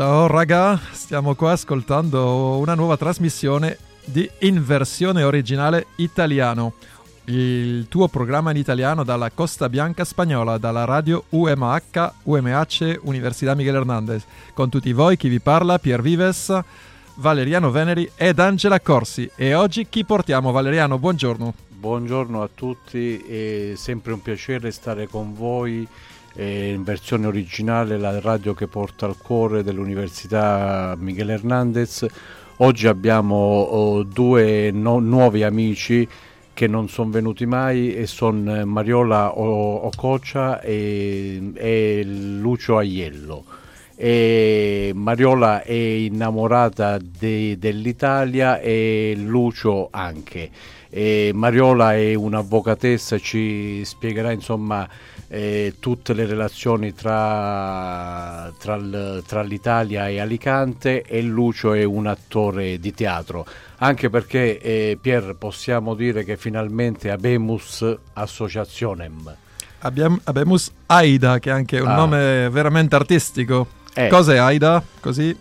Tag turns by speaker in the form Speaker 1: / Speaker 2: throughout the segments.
Speaker 1: Ciao raga, stiamo qua ascoltando una nuova trasmissione di In versione originale italiano, il tuo programma in italiano dalla Costa Bianca spagnola, dalla radio UMH Università Miguel Hernández, con tutti voi chi vi parla, Pier Vives, Valeriano Veneri ed Angela Corsi. E oggi chi portiamo, Valeriano? Buongiorno.
Speaker 2: Buongiorno a tutti, è sempre un piacere stare con voi in versione originale, la radio che porta al cuore dell'Università Miguel Hernández. Oggi abbiamo due nuovi amici che non sono venuti mai e sono Mariola Ococha e Lucio Aiello. E Mariola è innamorata dell'Italia e Lucio anche. E Mariola è un'avvocatessa, ci spiegherà insomma tutte le relazioni tra l'Italia e Alicante, e Lucio è un attore di teatro, anche perché Pier, possiamo dire che finalmente abemus associationem.
Speaker 1: Abemus Aida, che è anche un nome veramente artistico. Cos'è Aida? Così?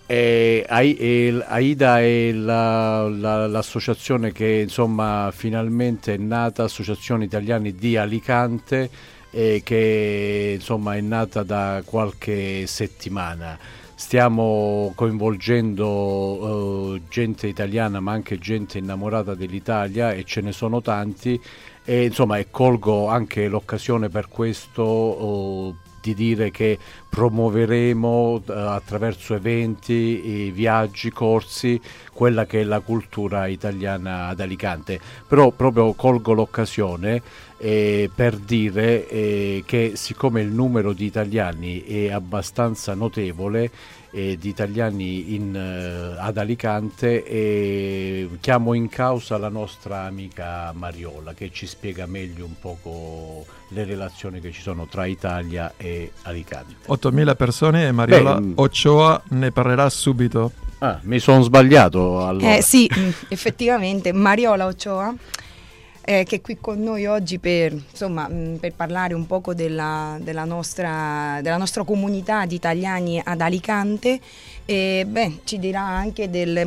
Speaker 2: Aida è l'associazione che insomma finalmente è nata, Associazione Italiani di Alicante, che insomma è nata da qualche settimana. Stiamo coinvolgendo gente italiana ma anche gente innamorata dell'Italia, e ce ne sono tanti, e insomma colgo anche l'occasione per questo di dire che promuoveremo attraverso eventi, viaggi, corsi, quella che è la cultura italiana ad Alicante. Però proprio colgo l'occasione per dire che siccome il numero di italiani è abbastanza notevole, di italiani ad Alicante, chiamo in causa la nostra amica Mariola, che ci spiega meglio un poco le relazioni che ci sono tra Italia e Alicante.
Speaker 1: 8.000 persone e Mariola Ochoa ne parlerà subito.
Speaker 2: Mi sono sbagliato allora.
Speaker 3: Sì, effettivamente Mariola Ochoa, che è qui con noi oggi per parlare un poco della nostra comunità di italiani ad Alicante, e ci dirà anche delle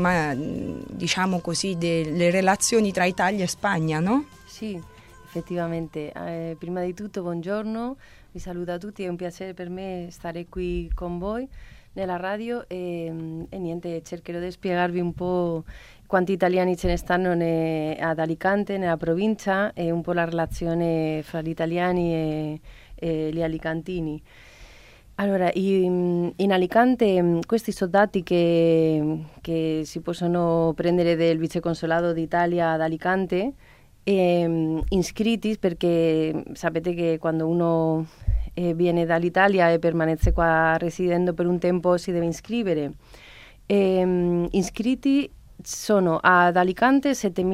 Speaker 3: relazioni tra Italia e Spagna, no?
Speaker 4: Sì, effettivamente. Prima di tutto buongiorno, vi saluto a tutti, è un piacere per me stare qui con voi nella radio e niente, cercherò di spiegarvi un po' quanti italiani ce ne stanno ad Alicante, nella provincia, e un po' la relazione fra gli italiani e gli alicantini. Allora, in Alicante questi sono dati che si possono prendere del viceconsolato d'Italia ad Alicante, iscritti, perché sapete che quando uno viene dall'Italia e permanece qua residendo per un tempo si deve iscrivere. Iscritti sono ad Alicante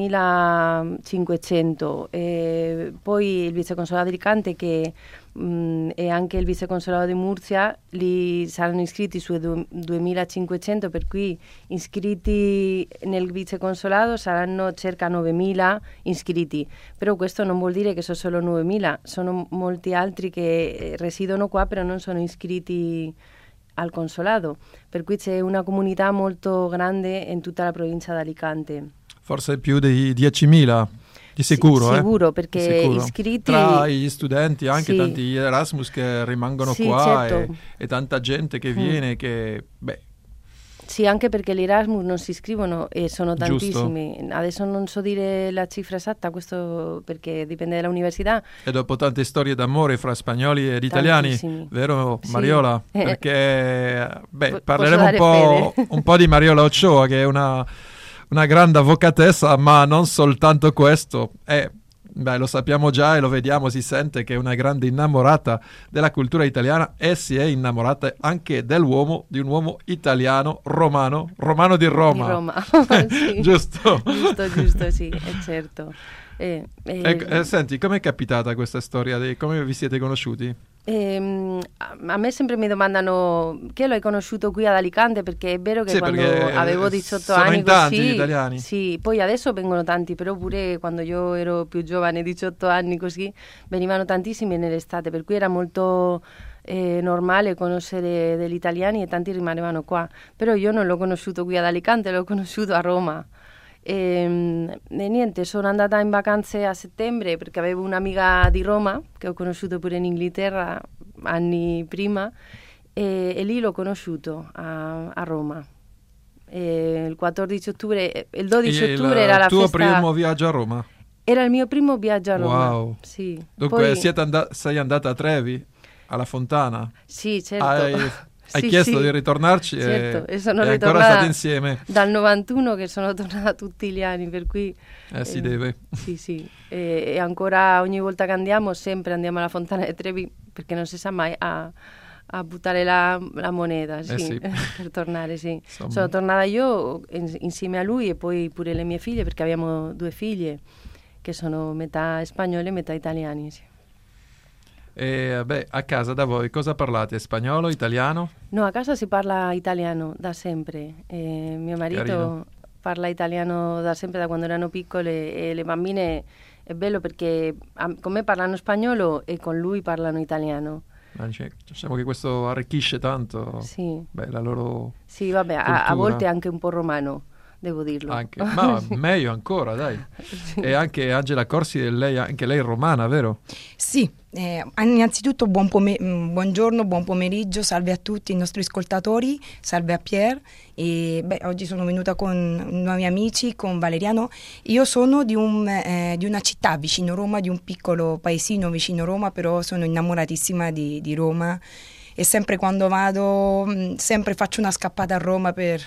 Speaker 4: 7.500, poi il viceconsolato di Alicante e anche il viceconsolato di Murcia li saranno iscritti su 2.500, per cui iscritti nel viceconsolato saranno circa 9.000 iscritti, però questo non vuol dire che sono solo 9.000, sono molti altri che risiedono qua però non sono iscritti al consolato, per cui c'è una comunità molto grande in tutta la provincia di Alicante.
Speaker 1: Forse più di 10.000, di sicuro.
Speaker 4: Sicuro, perché
Speaker 1: sicuro.
Speaker 4: Iscritti...
Speaker 1: Tra gli studenti, anche tanti Erasmus che rimangono qua,
Speaker 4: certo.
Speaker 1: e tanta gente che viene, che...
Speaker 4: Sì, anche perché gli Erasmus non si iscrivono e sono tantissimi.
Speaker 1: Giusto.
Speaker 4: Adesso non so dire la cifra esatta, questo perché dipende dall'università.
Speaker 1: E dopo tante storie d'amore fra spagnoli ed italiani, vero Mariola?
Speaker 4: Sì.
Speaker 1: Perché parleremo un po' di Mariola Ochoa, che è una grande avvocatessa, ma non soltanto questo. Lo sappiamo già e lo vediamo, si sente che è una grande innamorata della cultura italiana, e si è innamorata anche di un uomo italiano, romano di Roma.
Speaker 4: Di Roma. Sì.
Speaker 1: Giusto,
Speaker 4: sì, è certo.
Speaker 1: Senti, com'è capitata questa storia? Come vi siete conosciuti?
Speaker 4: A me sempre mi domandano che l'hai conosciuto qui ad Alicante, perché è vero che quando avevo 18 anni
Speaker 1: in tanti
Speaker 4: così,
Speaker 1: gli italiani.
Speaker 4: sì, poi adesso vengono tanti, però pure quando io ero più giovane, 18 anni così, venivano tantissimi nell'estate, per cui era molto è normale conoscere degli italiani e tanti rimanevano qua, però io non l'ho conosciuto qui ad Alicante, l'ho conosciuto a Roma. E niente, sono andata in vacanze a settembre perché avevo un'amica di Roma che ho conosciuto pure in Inghilterra anni prima e lì l'ho conosciuto a Roma. E il 14 ottobre, il 12 ottobre era la festa.
Speaker 1: Il tuo primo viaggio a Roma?
Speaker 4: Era il mio primo viaggio a Roma.
Speaker 1: Wow.
Speaker 4: Sì.
Speaker 1: Dunque sei andata a Trevi, alla Fontana?
Speaker 4: Sì, certo.
Speaker 1: Hai chiesto di ritornarci
Speaker 4: certo.
Speaker 1: e
Speaker 4: sono
Speaker 1: ancora state insieme.
Speaker 4: Dal 91 che sono tornata tutti gli anni, per cui...
Speaker 1: si deve.
Speaker 4: Sì. E ancora ogni volta che andiamo, sempre andiamo alla Fontana di Trevi, perché non si sa mai a buttare la moneta, sì. Per tornare, sì. Insomma. Sono tornata io insieme a lui e poi pure le mie figlie, perché abbiamo 2 figlie che sono metà spagnole e metà italiani, sì.
Speaker 1: E a casa da voi cosa parlate? Spagnolo, italiano?
Speaker 4: No, a casa si parla italiano da sempre. Mio marito
Speaker 1: Carino.
Speaker 4: parla italiano da sempre, da quando erano piccole, e le bambine è bello perché con me parlano spagnolo e con lui parlano italiano.
Speaker 1: Diciamo che questo arricchisce tanto la loro
Speaker 4: Sì, vabbè, a volte anche un po' romano, devo dirlo.
Speaker 1: Ma meglio ancora, dai. Sì. E anche Angela Corsi, anche lei è romana, vero?
Speaker 3: Sì, innanzitutto buongiorno, buon pomeriggio, salve a tutti i nostri ascoltatori, salve a Pier. Oggi sono venuta con nuovi amici, con Valeriano. Io sono di una città vicino Roma, di un piccolo paesino vicino Roma, però sono innamoratissima di Roma e sempre quando vado, sempre faccio una scappata a Roma per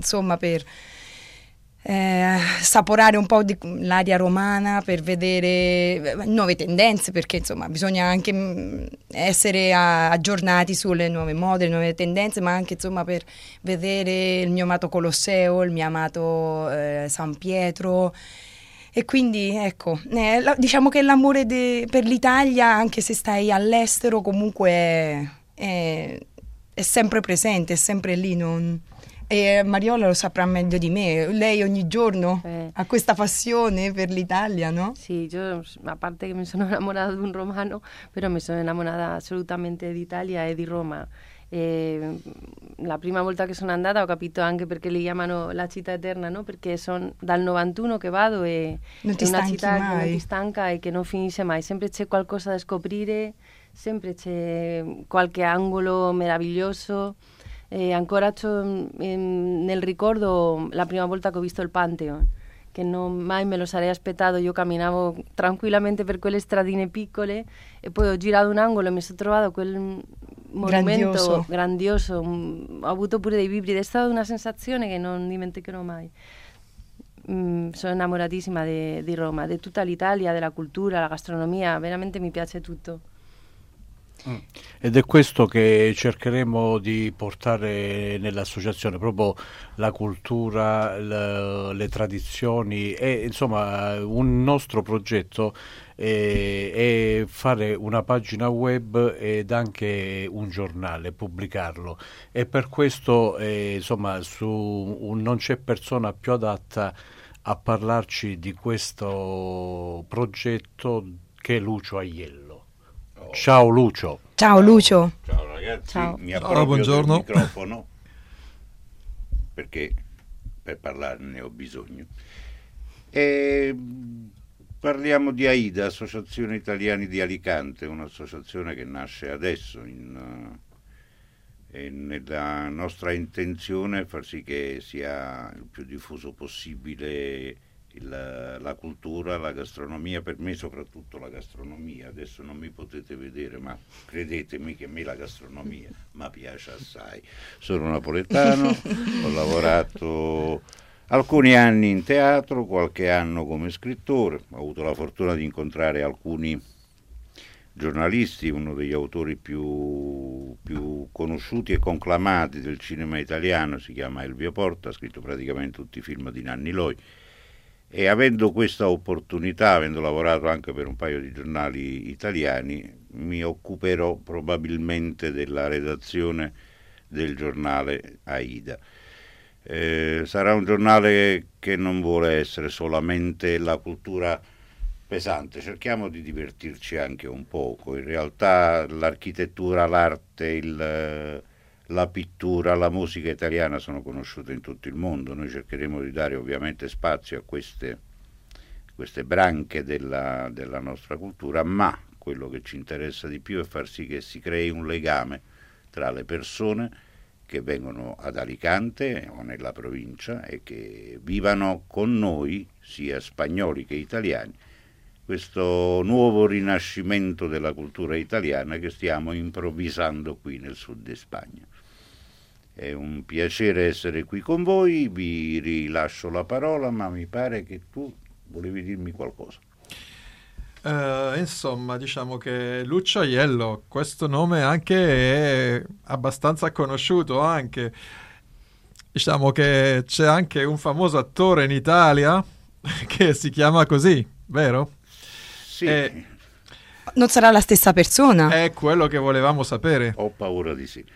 Speaker 3: saporare un po' l'aria romana, per vedere nuove tendenze, perché insomma bisogna anche essere aggiornati sulle nuove mode, le nuove tendenze, ma anche insomma per vedere il mio amato Colosseo, il mio amato San Pietro. E quindi ecco, diciamo che l'amore per l'Italia, anche se stai all'estero, comunque è sempre presente, è sempre lì. E Mariola lo saprà meglio di me, lei ogni giorno ha questa passione per l'Italia, no?
Speaker 4: Sì, io a parte che mi sono innamorata di un romano, però mi sono innamorata assolutamente d'Italia e di Roma. E la prima volta che sono andata ho capito anche perché li chiamano la città eterna, no? Perché sono dal 91 che vado e è una città che non ti stanca e che non finisce mai, sempre c'è qualcosa da scoprire, sempre c'è qualche angolo meraviglioso. E ancora nel ricordo la prima volta che ho visto il Pantheon, che mai me lo sarei aspettato. Io camminavo tranquillamente per quelle stradine piccole e poi ho girato un angolo e mi sono trovato quel monumento grandioso. Ho avuto pure dei brividi, è stata una sensazione che non dimenticherò mai. Sono innamoratissima di Roma, di tutta l'Italia, della cultura, la gastronomia, veramente mi piace tutto.
Speaker 2: Ed è questo che cercheremo di portare nell'associazione, proprio la cultura, le tradizioni e insomma un nostro progetto è fare una pagina web ed anche un giornale, pubblicarlo, e per questo insomma non c'è persona più adatta a parlarci di questo progetto che Lucio Aiello. Ciao Lucio.
Speaker 3: Ciao Lucio.
Speaker 5: Ciao ragazzi,
Speaker 4: Ciao.
Speaker 5: mi approprio
Speaker 1: buongiorno.
Speaker 5: del microfono perché per parlarne ho bisogno. E parliamo di AIDA, Associazione Italiani di Alicante, un'associazione che nasce adesso e nella nostra intenzione è far sì che sia il più diffuso possibile la cultura, la gastronomia, per me soprattutto la gastronomia. Adesso non mi potete vedere, ma credetemi che a me la gastronomia mi piace assai. Sono napoletano, ho lavorato alcuni anni in teatro, qualche anno come scrittore, ho avuto la fortuna di incontrare alcuni giornalisti, uno degli autori più conosciuti e conclamati del cinema italiano si chiama Elvio Porta, ha scritto praticamente tutti i film di Nanni Loi. E avendo questa opportunità, avendo lavorato anche per un paio di giornali italiani, mi occuperò probabilmente della redazione del giornale AIDA. Sarà un giornale che non vuole essere solamente la cultura pesante, cerchiamo di divertirci anche un poco. In realtà l'architettura, l'arte, la pittura, la musica italiana sono conosciute in tutto il mondo. Noi cercheremo di dare ovviamente spazio a queste branche della nostra cultura, ma quello che ci interessa di più è far sì che si crei un legame tra le persone che vengono ad Alicante o nella provincia e che vivano con noi, sia spagnoli che italiani, questo nuovo rinascimento della cultura italiana che stiamo improvvisando qui nel sud di Spagna. È un piacere essere qui con voi, vi rilascio la parola, ma mi pare che tu volevi dirmi qualcosa.
Speaker 1: Insomma, diciamo che Lucio Aiello, questo nome anche è abbastanza conosciuto anche. Diciamo che c'è anche un famoso attore in Italia che si chiama così, vero?
Speaker 5: Sì.
Speaker 3: Non sarà la stessa persona?
Speaker 1: È quello che volevamo sapere.
Speaker 5: Ho paura di sì.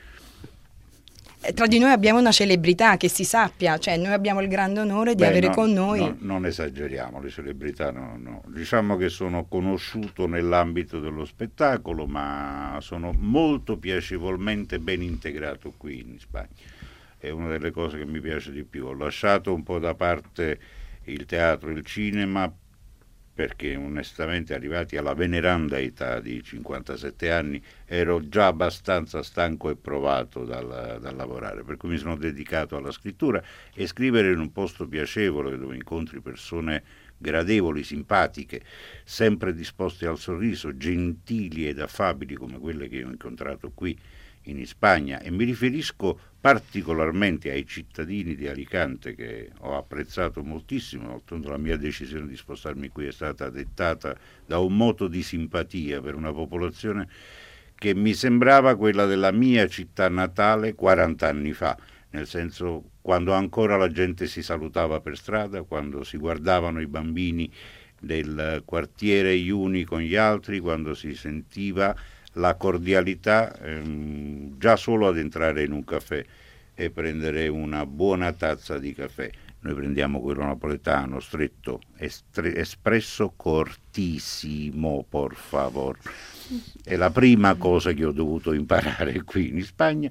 Speaker 3: Tra di noi abbiamo una celebrità, che si sappia, cioè noi abbiamo il grande onore di avere con noi.
Speaker 5: No, non esageriamo, le celebrità no. Diciamo che sono conosciuto nell'ambito dello spettacolo, ma sono molto piacevolmente ben integrato qui in Spagna. È una delle cose che mi piace di più. Ho lasciato un po' da parte il teatro e il cinema perché onestamente arrivati alla veneranda età di 57 anni ero già abbastanza stanco e provato dal lavorare, per cui mi sono dedicato alla scrittura, e scrivere in un posto piacevole dove incontri persone gradevoli, simpatiche, sempre disposte al sorriso, gentili ed affabili come quelle che ho incontrato qui in Spagna, e mi riferisco particolarmente ai cittadini di Alicante che ho apprezzato moltissimo. D'altronde la mia decisione di spostarmi qui è stata dettata da un moto di simpatia per una popolazione che mi sembrava quella della mia città natale 40 anni fa, nel senso quando ancora la gente si salutava per strada, quando si guardavano i bambini del quartiere gli uni con gli altri, quando si sentiva la cordialità già solo ad entrare in un caffè e prendere una buona tazza di caffè. Noi prendiamo quello napoletano, stretto, espresso cortissimo, por favor. È la prima cosa che ho dovuto imparare qui in Spagna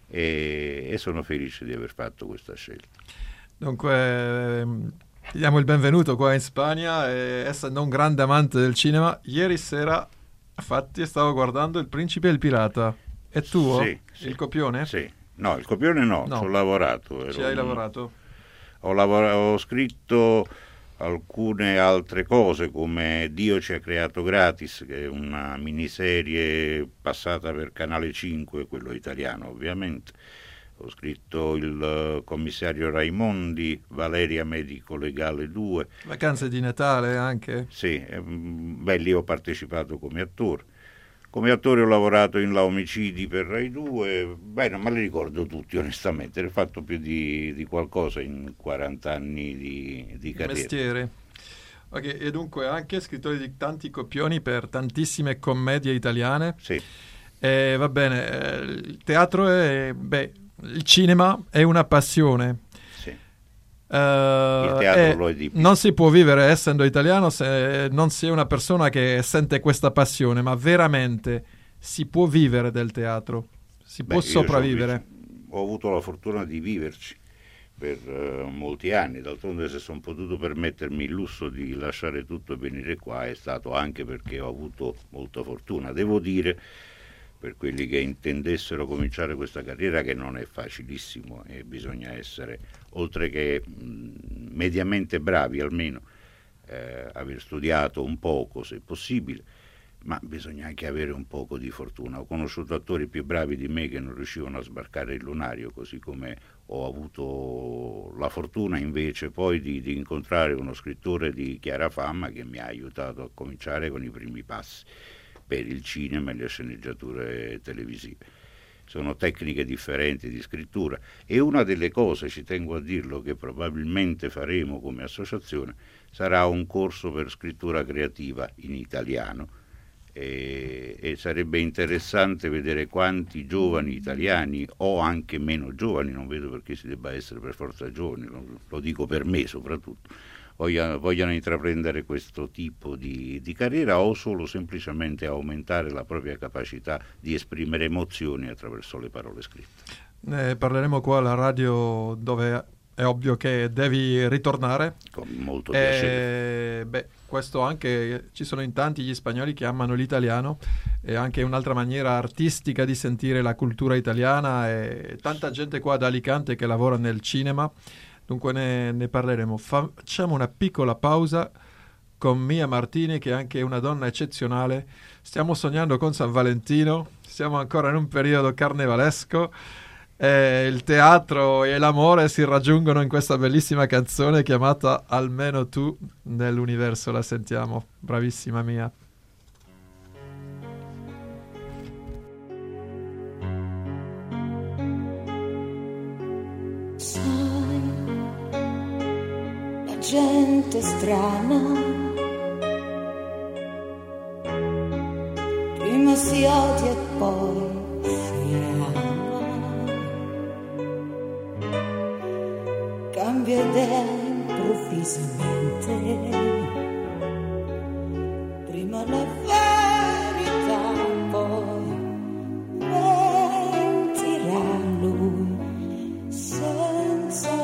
Speaker 5: e sono felice di aver fatto questa scelta.
Speaker 1: Dunque, ti diamo il benvenuto qua in Spagna, e essendo un grande amante del cinema, ieri sera infatti stavo guardando Il Principe e il Pirata. È tuo?
Speaker 5: Sì.
Speaker 1: Il copione?
Speaker 5: Sì. No, il copione no. Ci ho lavorato.
Speaker 1: Ci hai lavorato?
Speaker 5: Ho scritto alcune altre cose, come Dio ci ha creato gratis, che è una miniserie passata per Canale 5, quello italiano ovviamente. Ho scritto Il commissario Raimondi, Valeria medico legale 2.
Speaker 1: Vacanze di Natale anche?
Speaker 5: Sì, lì ho partecipato come attore. Come attore ho lavorato in La Omicidi per Rai 2, non me li ricordo tutti onestamente, ne ho fatto più di qualcosa in 40 anni di carriera.
Speaker 1: Mestiere. Ok, e dunque anche scrittore di tanti copioni per tantissime commedie italiane.
Speaker 5: Sì.
Speaker 1: Va bene, il teatro il cinema è una passione.
Speaker 5: Sì. Il teatro lo è di più.
Speaker 1: Non si può vivere essendo italiano se non si è una persona che sente questa passione, ma veramente si può vivere del teatro, si può sopravvivere.
Speaker 5: Ho avuto la fortuna di viverci per molti anni, d'altronde se sono potuto permettermi il lusso di lasciare tutto e venire qua è stato anche perché ho avuto molta fortuna. Devo dire, per quelli che intendessero cominciare questa carriera, che non è facilissimo e bisogna essere, oltre che mediamente bravi almeno, aver studiato un poco se possibile, ma bisogna anche avere un poco di fortuna. Ho conosciuto attori più bravi di me che non riuscivano a sbarcare il lunario, così come ho avuto la fortuna invece poi di incontrare uno scrittore di chiara fama che mi ha aiutato a cominciare con i primi passi per il cinema e le sceneggiature televisive. Sono tecniche differenti di scrittura, e una delle cose, ci tengo a dirlo, che probabilmente faremo come associazione sarà un corso per scrittura creativa in italiano, e sarebbe interessante vedere quanti giovani italiani, o anche meno giovani, non vedo perché si debba essere per forza giovani, lo dico per me soprattutto, vogliano intraprendere questo tipo di carriera o solo semplicemente aumentare la propria capacità di esprimere emozioni attraverso le parole scritte.
Speaker 1: Ne parleremo qua alla radio, dove è ovvio che devi ritornare.
Speaker 5: Con molto piacere.
Speaker 1: Questo anche, ci sono in tanti gli spagnoli che amano l'italiano, e anche un'altra maniera artistica di sentire la cultura italiana, e tanta gente qua ad Alicante che lavora nel cinema. Dunque ne parleremo. Facciamo una piccola pausa con Mia Martini, che è anche una donna eccezionale. Stiamo sognando con San Valentino, siamo ancora in un periodo carnevalesco, il teatro e l'amore si raggiungono in questa bellissima canzone chiamata Almeno tu nell'universo. La sentiamo, bravissima Mia.
Speaker 6: Gente strana, prima si odia e poi si ama, cambia idea improvvisamente, prima la verità, poi mentirà lui senza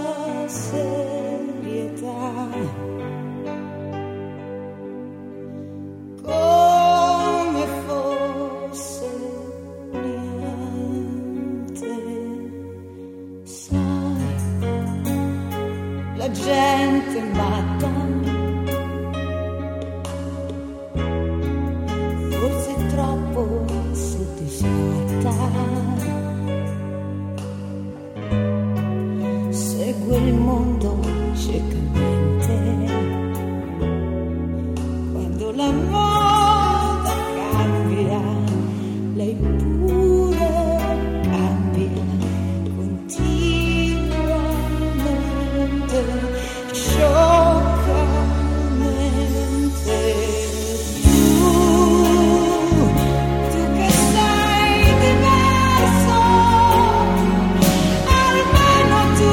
Speaker 6: come fosse niente. Sai, la gente matta, forse troppo soddisfatta, segue il mondo ciecamente, quando la moda cambia, lei pure cambia continuamente, scioccamente. Tu che sei diverso, almeno tu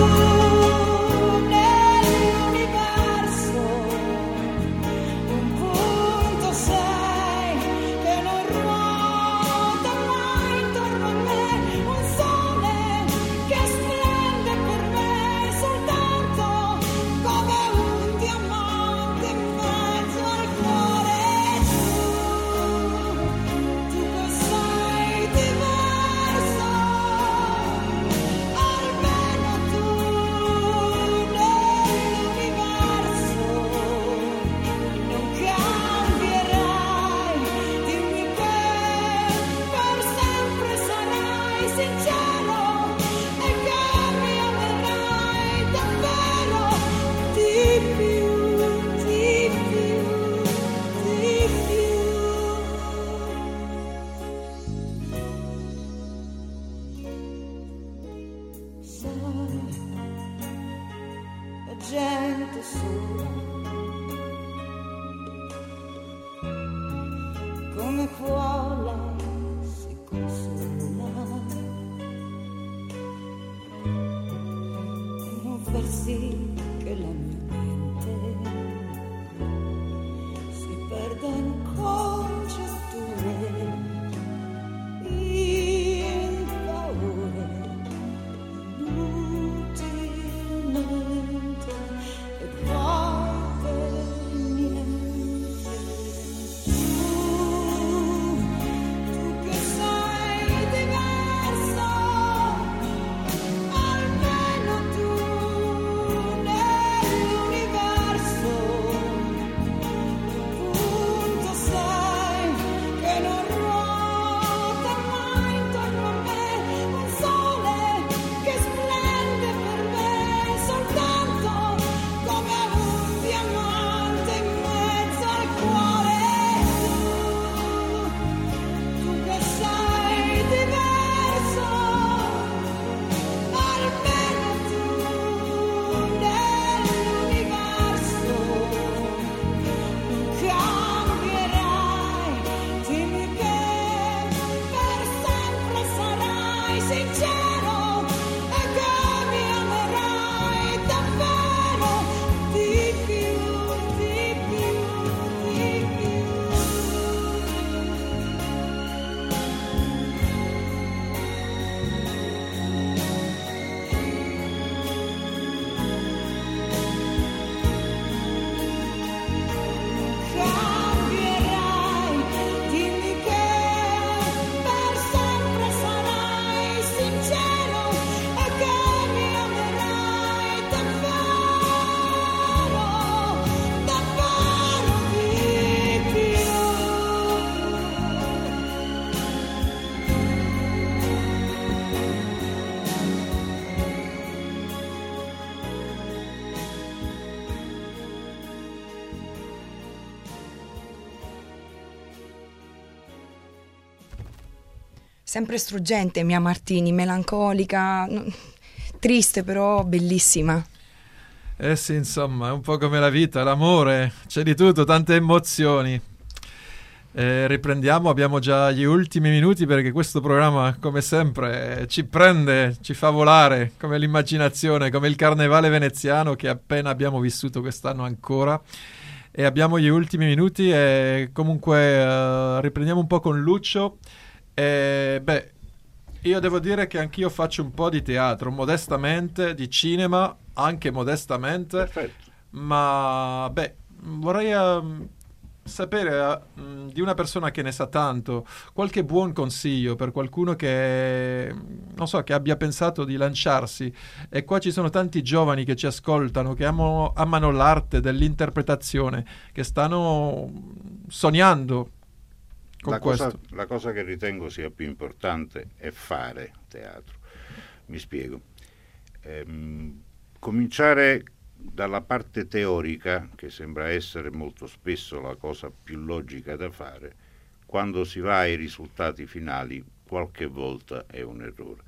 Speaker 6: nell'universo, un punto sei che non ruota mai intorno a me, un sole che splende per me soltanto come un diamante in mezzo al cuore. Tu che sei diverso, almeno tu nell'universo non cambierai, dimmi che per sempre sarai sincero e che mi amerai davvero di più, di più, di più. Sai, la gente sola, come può lei si consola e non far sì che la mia mente si perda in congetture, in paure, inutilmente, e poi per niente.
Speaker 3: sempre struggente, Mia Martini, melancolica, triste però bellissima.
Speaker 1: Eh sì, insomma, è un po' come la vita, l'amore, c'è di tutto, tante emozioni. Riprendiamo, abbiamo già gli ultimi minuti perché questo programma, come sempre, ci prende, ci fa volare, come l'immaginazione, come il carnevale veneziano che appena abbiamo vissuto quest'anno ancora. E abbiamo gli ultimi minuti e comunque riprendiamo un po' con Lucio. Io devo dire che anch'io faccio un po' di teatro, modestamente, di cinema, anche modestamente.
Speaker 5: Perfetto.
Speaker 1: Ma vorrei sapere di una persona che ne sa tanto, qualche buon consiglio per qualcuno che, non so, che abbia pensato di lanciarsi. E qua ci sono tanti giovani che ci ascoltano, che amano l'arte dell'interpretazione, che stanno sognando con questo.
Speaker 5: La cosa che ritengo sia più importante è fare teatro. Mi spiego. Cominciare dalla parte teorica, che sembra essere molto spesso la cosa più logica da fare, quando si va ai risultati finali qualche volta è un errore.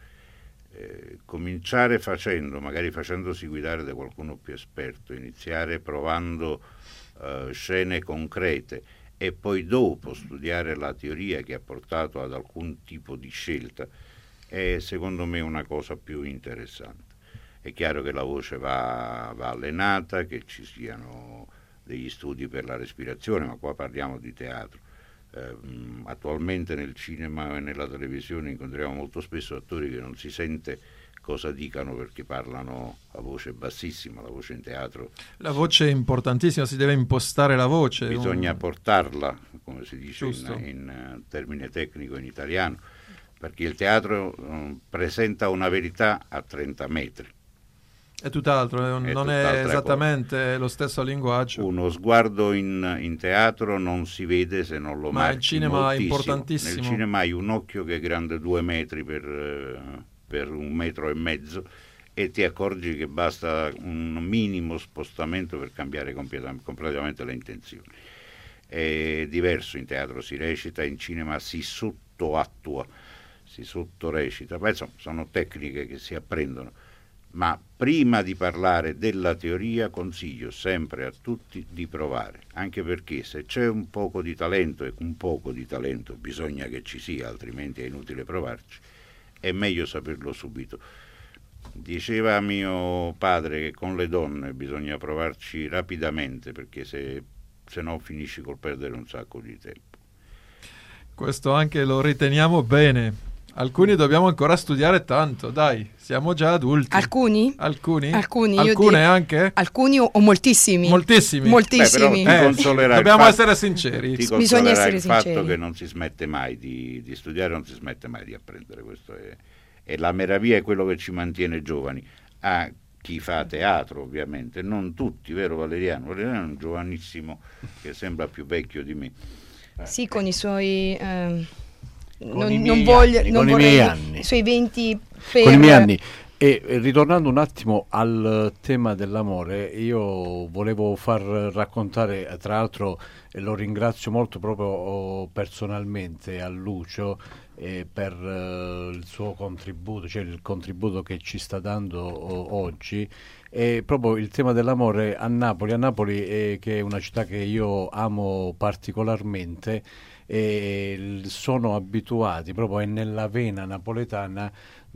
Speaker 5: Cominciare magari facendosi guidare da qualcuno più esperto, iniziare provando scene concrete e poi dopo studiare la teoria che ha portato ad alcun tipo di scelta è secondo me una cosa più interessante. È chiaro che la voce va allenata, che ci siano degli studi per la respirazione, ma qua parliamo di teatro. Attualmente nel cinema e nella televisione incontriamo molto spesso attori che non si sente cosa dicano perché parlano a voce bassissima. La voce in teatro,
Speaker 1: La voce è importantissima, si deve impostare la voce.
Speaker 5: bisogna portarla, come si dice
Speaker 1: Giusto.
Speaker 5: in termine tecnico in italiano, perché il teatro presenta una verità a 30 metri.
Speaker 1: È tutt'altro, non è
Speaker 5: tutt'altra
Speaker 1: esattamente lo stesso linguaggio.
Speaker 5: Uno sguardo in teatro non si vede se non lo
Speaker 1: Ma
Speaker 5: marchi
Speaker 1: il cinema
Speaker 5: moltissimo.
Speaker 1: è importantissimo.
Speaker 5: Nel cinema hai un occhio che è grande 2 metri per 1,5 metri e ti accorgi che basta un minimo spostamento per cambiare completamente le intenzioni. È diverso, in teatro si recita, in cinema si sottoattua, si sottorecita. Beh, insomma, sono tecniche che si apprendono. Ma prima di parlare della teoria consiglio sempre a tutti di provare, anche perché se c'è un poco di talento, e un poco di talento bisogna che ci sia, altrimenti è inutile provarci, è meglio saperlo subito. Diceva mio padre che con le donne bisogna provarci rapidamente, perché se no finisci col perdere un sacco di tempo.
Speaker 1: Questo anche lo riteniamo bene. Alcuni dobbiamo ancora studiare tanto, dai, siamo già adulti.
Speaker 3: Alcuni?
Speaker 1: Alcuni?
Speaker 3: Alcuni, io
Speaker 1: Alcune
Speaker 3: direi-
Speaker 1: anche?
Speaker 3: Alcuni o moltissimi?
Speaker 1: Moltissimi.
Speaker 3: Moltissimi.
Speaker 5: Beh, però ti consolerà il
Speaker 1: dobbiamo
Speaker 5: fatto-
Speaker 1: essere sinceri.
Speaker 5: Ti
Speaker 3: Bisogna
Speaker 5: consolerà
Speaker 3: essere
Speaker 5: il fatto
Speaker 3: sinceri.
Speaker 5: che non si smette mai di studiare, non si smette mai di apprendere. Questo è la meraviglia, è quello che ci mantiene giovani. A chi fa teatro, ovviamente, non tutti, vero Valeriano? Valeriano è un giovanissimo che sembra più vecchio di me.
Speaker 3: Sì, con i suoi...
Speaker 2: Con i
Speaker 3: non
Speaker 2: miei
Speaker 3: voglio,
Speaker 2: anni,
Speaker 3: non
Speaker 2: con i
Speaker 3: vorrei-
Speaker 2: miei anni.
Speaker 3: i suoi 20 per...
Speaker 2: Con i miei anni. E ritornando un attimo al tema dell'amore, io volevo far raccontare, tra l'altro lo ringrazio molto proprio personalmente a Lucio per il suo contributo, cioè il contributo che ci sta dando oggi, è proprio il tema dell'amore a Napoli. A Napoli, che è una città che io amo particolarmente, sono abituati, proprio è nella vena napoletana,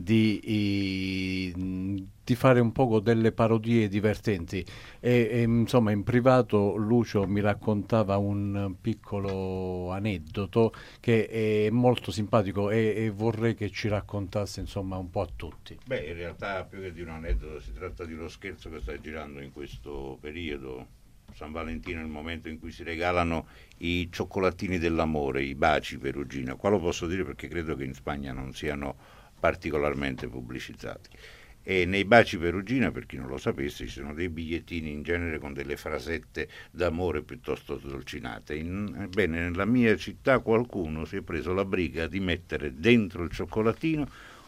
Speaker 2: di fare un poco delle parodie divertenti e insomma in privato Lucio mi raccontava un piccolo aneddoto che è molto simpatico e vorrei che ci raccontasse insomma un po' a tutti.
Speaker 5: Beh, in realtà più che di un aneddoto si tratta di uno scherzo che sta girando in questo periodo. San Valentino è il momento in cui si regalano i cioccolatini dell'amore, i baci Perugina. Qua lo posso dire perché credo che in Spagna non siano particolarmente pubblicizzati. E nei baci Perugina, per chi non lo sapesse, ci sono dei bigliettini in genere con delle frasette d'amore piuttosto dolcinate. Ebbene, nella mia città qualcuno si è preso la briga di mettere dentro il cioccolatino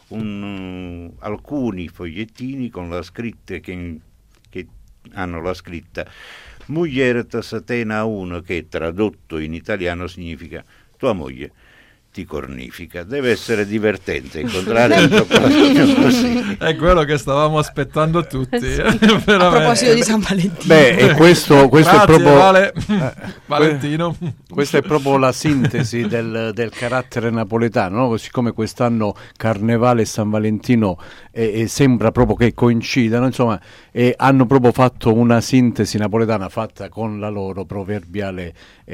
Speaker 5: alcuni fogliettini con la scritta che hanno la scritta Mujer Tasatena 1, che tradotto in italiano significa tua moglie ti cornifica. Deve essere divertente incontrare un cioccolatino così.
Speaker 1: È quello che stavamo aspettando tutti.
Speaker 4: Sì.
Speaker 3: A proposito di San Valentino.
Speaker 2: Beh, e questo
Speaker 1: Grazie,
Speaker 2: è proprio
Speaker 1: Vale. Valentino.
Speaker 2: questa è proprio la sintesi del carattere napoletano, no? Siccome quest'anno Carnevale e San Valentino sembra proprio che coincidano, insomma, hanno proprio fatto una sintesi napoletana fatta con la loro proverbiale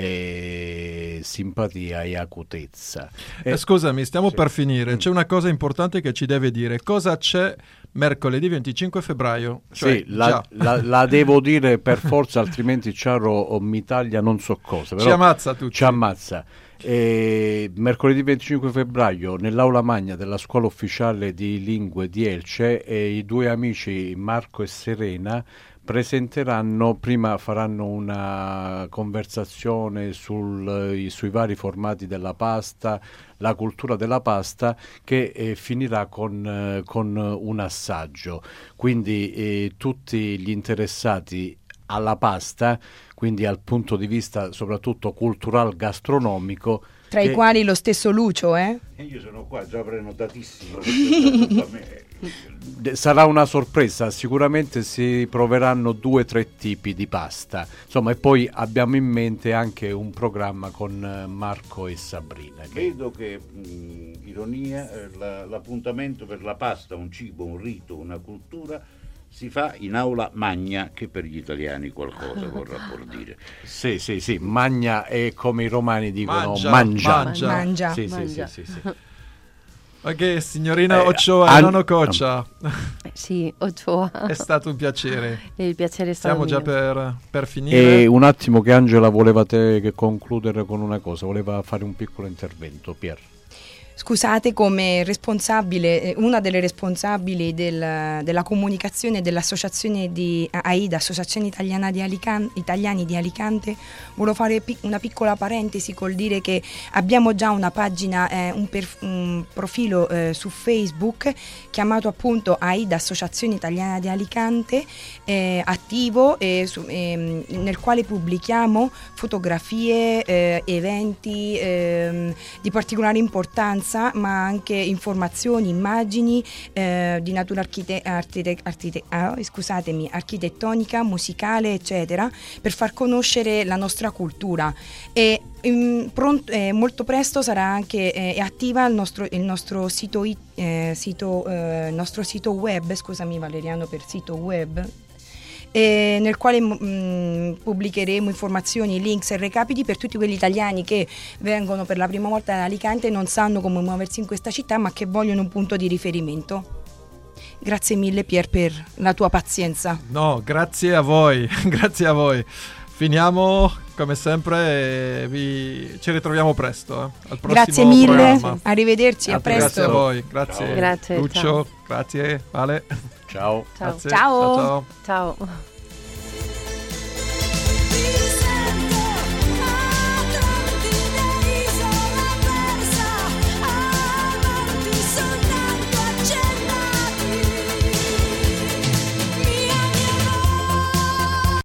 Speaker 2: simpatia e acutezza.
Speaker 1: Scusami, stiamo
Speaker 2: sì.
Speaker 1: per finire. C'è una cosa importante che ci deve dire. Cosa c'è mercoledì 25 febbraio? Cioè,
Speaker 2: sì, la devo dire per forza, altrimenti Ciaro mi taglia non so cosa. Però
Speaker 1: ci ammazza tutti.
Speaker 2: Ci ammazza. Mercoledì 25 febbraio nell'aula magna della scuola ufficiale di lingue di Elce i due amici Marco e Serena presenteranno, prima faranno una conversazione sui vari formati della pasta, la cultura della pasta, che finirà con un assaggio. Quindi tutti gli interessati alla pasta, quindi al punto di vista soprattutto cultural gastronomico,
Speaker 3: Tra i quali lo stesso Lucio,
Speaker 5: E io sono qua già prenotatissimo.
Speaker 2: sarà una sorpresa. Sicuramente si proveranno 2 o 3 tipi di pasta, insomma, e poi abbiamo in mente anche un programma con Marco e Sabrina.
Speaker 5: Vedo che, ironia, l'appuntamento per la pasta, un cibo, un rito, una cultura, si fa in aula magna, che per gli italiani qualcosa vorrà pur dire.
Speaker 2: Sì, magna è come i romani dicono
Speaker 1: Mangia.
Speaker 2: Sì.
Speaker 1: Ok, signorina Ochoa e nonno Coccia.
Speaker 4: Sì, Ochoa.
Speaker 1: È stato un piacere.
Speaker 4: Il piacere è stato
Speaker 1: Stiamo già
Speaker 4: mio.
Speaker 1: per finire.
Speaker 2: E un attimo che Angela voleva che concludere con una cosa, voleva fare un piccolo intervento. Pier.
Speaker 3: Scusate, come responsabile, una delle responsabili della comunicazione dell'associazione di AIDA, Associazione Italiana di Italiani di Alicante, volevo fare una piccola parentesi col dire che abbiamo già una pagina, un profilo su Facebook chiamato appunto AIDA, Associazione Italiana di Alicante, attivo, nel quale pubblichiamo fotografie, eventi di particolare importanza, ma anche informazioni, immagini di natura architettonica, musicale, eccetera, per far conoscere la nostra cultura. E molto presto sarà anche attiva il nostro sito web, scusami Valeriano per sito web, nel quale pubblicheremo informazioni, links e recapiti per tutti quegli italiani che vengono per la prima volta ad Alicante e non sanno come muoversi in questa città, ma che vogliono un punto di riferimento. Grazie mille Pier per la tua pazienza.
Speaker 1: No, grazie a voi, grazie a voi. Finiamo come sempre ci ritroviamo presto al prossimo
Speaker 3: grazie mille,
Speaker 1: programma.
Speaker 3: Arrivederci, a presto.
Speaker 1: Grazie a voi, grazie.
Speaker 4: Grazie,
Speaker 1: Lucio,
Speaker 4: ciao.
Speaker 1: grazie, Vale.
Speaker 2: Ciao.
Speaker 1: Grazie.
Speaker 3: Ciao.
Speaker 4: Ciao.